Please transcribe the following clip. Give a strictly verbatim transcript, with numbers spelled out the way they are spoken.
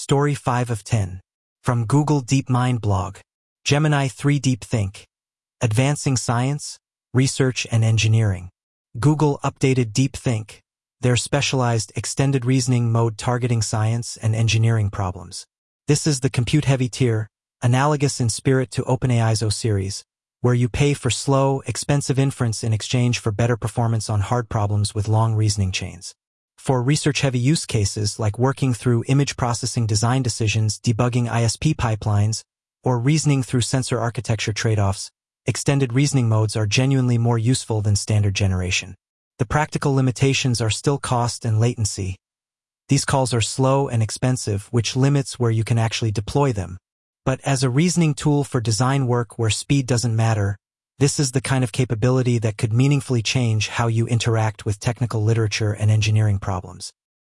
Story five of ten. From Google DeepMind blog. Gemini three DeepThink. Advancing Science, Research and Engineering. Google updated DeepThink, their specialized extended reasoning mode targeting science and engineering problems. This is the compute-heavy tier, analogous in spirit to OpenAI's O series, where you pay for slow, expensive inference in exchange for better performance on hard problems with long reasoning chains. For research-heavy use cases like working through image processing design decisions, debugging I S P pipelines, or reasoning through sensor architecture trade-offs, extended reasoning modes are genuinely more useful than standard generation. The practical limitations are still cost and latency. These calls are slow and expensive, which limits where you can actually deploy them. But as a reasoning tool for design work where speed doesn't matter, this is the kind of capability that could meaningfully change how you interact with technical literature and engineering problems.